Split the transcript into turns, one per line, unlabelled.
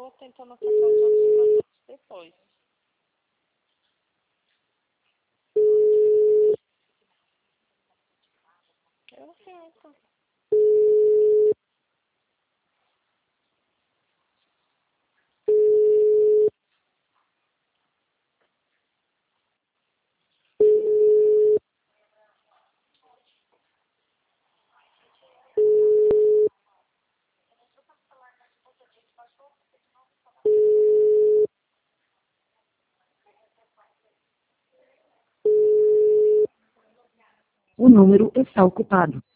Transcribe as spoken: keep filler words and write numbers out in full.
vou tentando atacar os outros produtos depois. Eu sinto.
O número está ocupado.